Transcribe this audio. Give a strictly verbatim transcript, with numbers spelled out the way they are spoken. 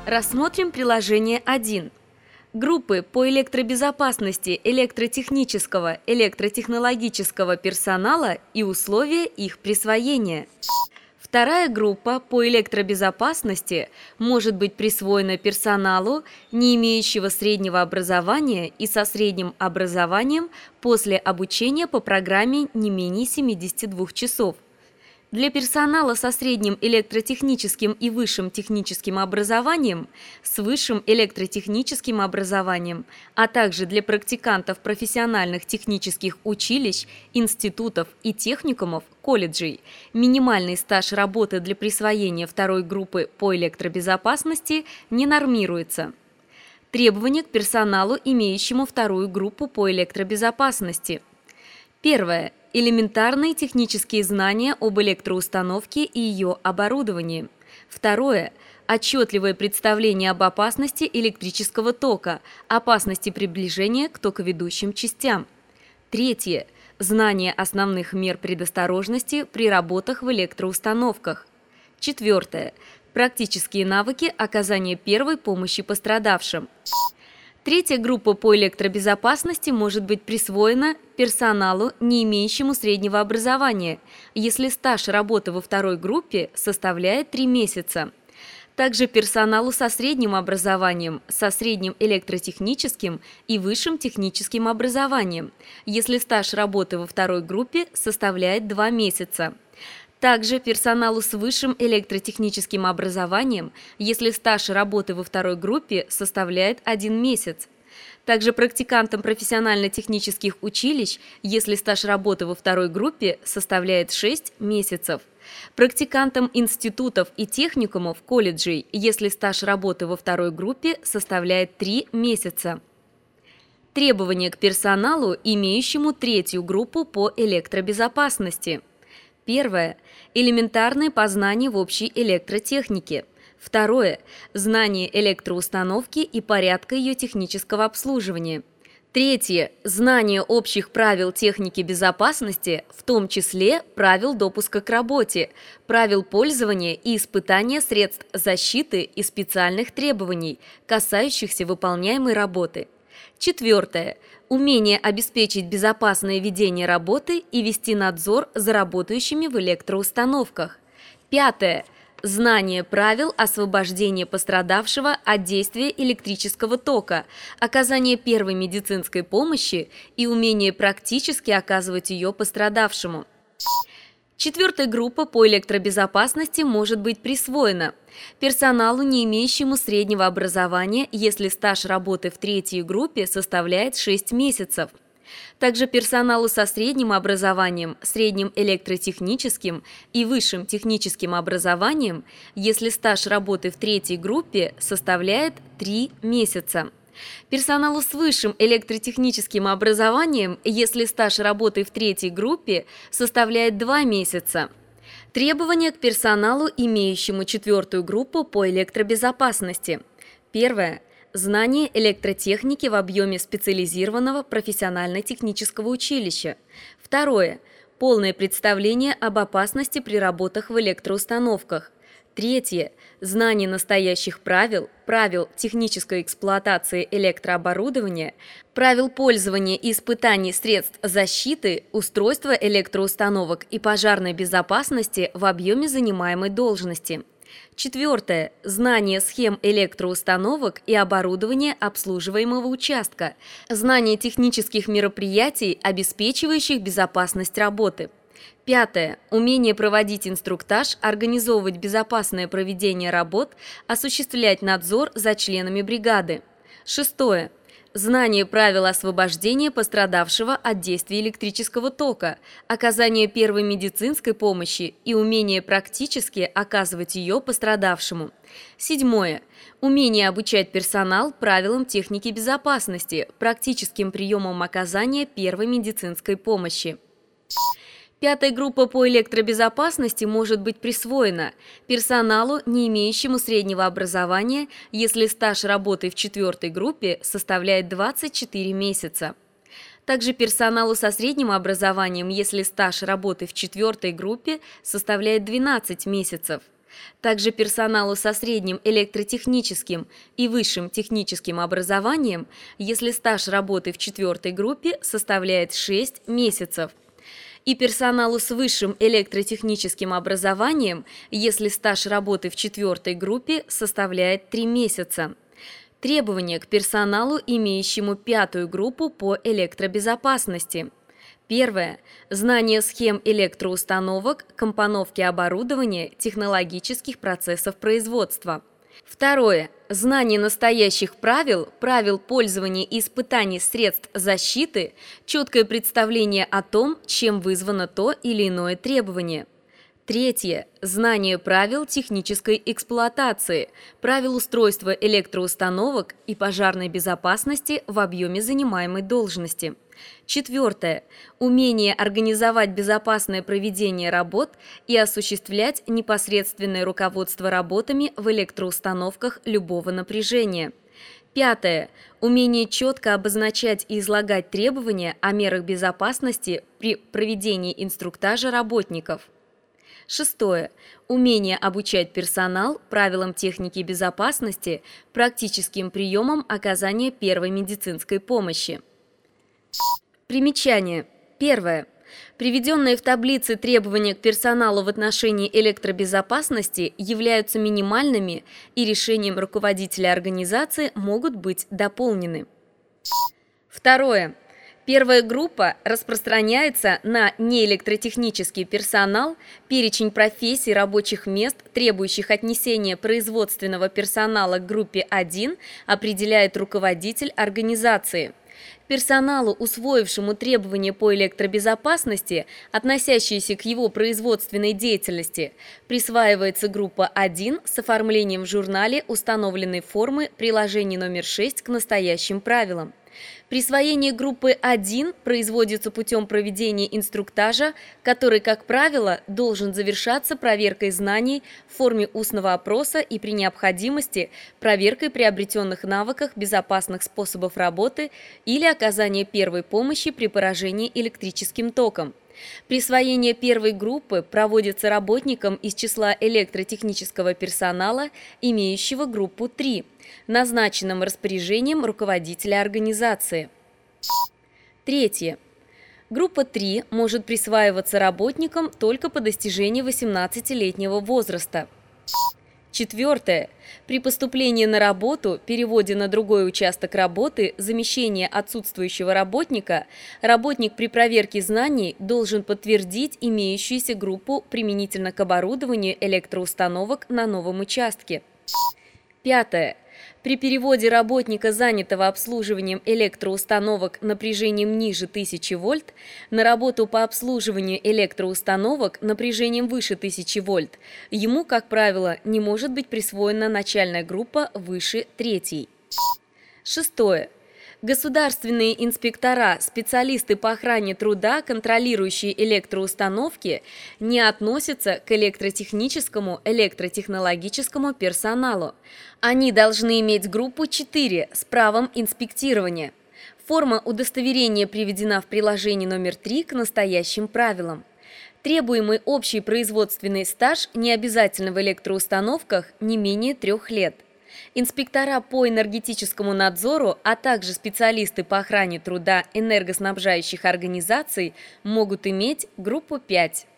Рассмотрим приложение один. Группы по электробезопасности электротехнического, электротехнологического персонала и условия их присвоения. Вторая группа по электробезопасности может быть присвоена персоналу, не имеющего среднего образования и со средним образованием после обучения по программе не менее семидесяти двух часов. Для персонала со средним электротехническим и высшим техническим образованием, с высшим электротехническим образованием, а также для практикантов профессиональных технических училищ, институтов и техникумов, колледжей, минимальный стаж работы для присвоения второй группы по электробезопасности не нормируется. Требования к персоналу, имеющему вторую группу по электробезопасности. Первое. Элементарные технические знания об электроустановке и ее оборудовании. Второе. Отчетливое представление об опасности электрического тока, опасности приближения к токоведущим частям. Третье. Знание основных мер предосторожности при работах в электроустановках. Четвертое. Практические навыки оказания первой помощи пострадавшим. Третья группа по электробезопасности может быть присвоена персоналу, не имеющему среднего образования, если стаж работы во второй группе составляет три месяца. Также персоналу со средним образованием, со средним электротехническим и высшим техническим образованием, если стаж работы во второй группе составляет два месяца. Также персоналу с высшим электротехническим образованием, если стаж работы во второй группе составляет один месяц. Также практикантам профессионально-технических училищ, если стаж работы во второй группе составляет шесть месяцев. Практикантам институтов и техникумов, колледжей, если стаж работы во второй группе составляет три месяца. Требования к персоналу, имеющему третью группу по электробезопасности. Первое. Элементарные познания в общей электротехнике. Второе. Знание электроустановки и порядка ее технического обслуживания. Третье. Знание общих правил техники безопасности, в том числе правил допуска к работе, правил пользования и испытания средств защиты и специальных требований, касающихся выполняемой работы. Четвертое. Умение обеспечить безопасное ведение работы и вести надзор за работающими в электроустановках. Пятое. Знание правил освобождения пострадавшего от действия электрического тока, оказание первой медицинской помощи и умение практически оказывать ее пострадавшему. Четвертая группа по электробезопасности может быть присвоена персоналу, не имеющему среднего образования, если стаж работы в третьей группе составляет шесть месяцев. Также персоналу со средним образованием, средним электротехническим и высшим техническим образованием, если стаж работы в третьей группе составляет три месяца. Персоналу с высшим электротехническим образованием, если стаж работы в третьей группе составляет два месяца. Требования к персоналу, имеющему четвертую группу по электробезопасности. Первое. Знание электротехники в объеме специализированного профессионально-технического училища. Второе. Полное представление об опасности при работах в электроустановках. Третье. Знание настоящих правил, правил технической эксплуатации электрооборудования, правил пользования и испытаний средств защиты, устройства электроустановок и пожарной безопасности в объеме занимаемой должности. Четвертое. Знание схем электроустановок и оборудования обслуживаемого участка, знание технических мероприятий, обеспечивающих безопасность работы. Пятое. Умение проводить инструктаж, организовывать безопасное проведение работ, осуществлять надзор за членами бригады. Шестое. Знание правил освобождения пострадавшего от действия электрического тока, оказание первой медицинской помощи и умение практически оказывать ее пострадавшему. Седьмое. Умение обучать персонал правилам техники безопасности, практическим приемам оказания первой медицинской помощи. Пятая группа по электробезопасности может быть присвоена персоналу, не имеющему среднего образования, если стаж работы в четвертой группе составляет двадцать четыре месяца. Также персоналу со средним образованием, если стаж работы в четвертой группе составляет двенадцать месяцев. Также персоналу со средним электротехническим и высшим техническим образованием, если стаж работы в четвертой группе составляет шесть месяцев, и персоналу с высшим электротехническим образованием, если стаж работы в четвертой группе составляет три месяца. Требования к персоналу, имеющему пятую группу по электробезопасности. Первое. Знание схем электроустановок, компоновки оборудования, технологических процессов производства. Второе. Знание настоящих правил, правил пользования и испытаний средств защиты, четкое представление о том, чем вызвано то или иное требование. Третье. Знание правил технической эксплуатации, правил устройства электроустановок и пожарной безопасности в объеме занимаемой должности. Четвертое. Умение организовать безопасное проведение работ и осуществлять непосредственное руководство работами в электроустановках любого напряжения. Пятое. Умение четко обозначать и излагать требования о мерах безопасности при проведении инструктажа работников. Шестое. Умение обучать персонал правилам техники безопасности, практическим приемам оказания первой медицинской помощи. Примечание. Первое. Приведенные в таблице требования к персоналу в отношении электробезопасности являются минимальными и решением руководителя организации могут быть дополнены. Второе. Первая группа распространяется на неэлектротехнический персонал, перечень профессий, рабочих мест, требующих отнесения производственного персонала к группе один, определяет руководитель организации. Персоналу, усвоившему требования по электробезопасности, относящиеся к его производственной деятельности, присваивается группа один с оформлением в журнале установленной формы приложения номер шесть к настоящим правилам. Присвоение группы один производится путем проведения инструктажа, который, как правило, должен завершаться проверкой знаний в форме устного опроса и при необходимости проверкой приобретенных навыков безопасных способов работы или оказания первой помощи при поражении электрическим током. Присвоение первой группы проводится работникам из числа электротехнического персонала, имеющего группу три, назначенным распоряжением руководителя организации. Третье. Группа три может присваиваться работникам только по достижении восемнадцатилетнего возраста. Четвертое. При поступлении на работу, переводе на другой участок работы, замещении отсутствующего работника, работник при проверке знаний должен подтвердить имеющуюся группу применительно к оборудованию электроустановок на новом участке. Пятое. При переводе работника, занятого обслуживанием электроустановок напряжением ниже тысячи вольт, на работу по обслуживанию электроустановок напряжением выше тысячи вольт, ему, как правило, не может быть присвоена начальная группа выше третьей. Шестое. Государственные инспектора, специалисты по охране труда, контролирующие электроустановки, не относятся к электротехническому, электротехнологическому персоналу. Они должны иметь группу четыре с правом инспектирования. Форма удостоверения приведена в приложении номер три к настоящим правилам. Требуемый общий производственный стаж не обязательно в электроустановках не менее трех лет. Инспектора по энергетическому надзору, а также специалисты по охране труда энергоснабжающих организаций могут иметь группу пять.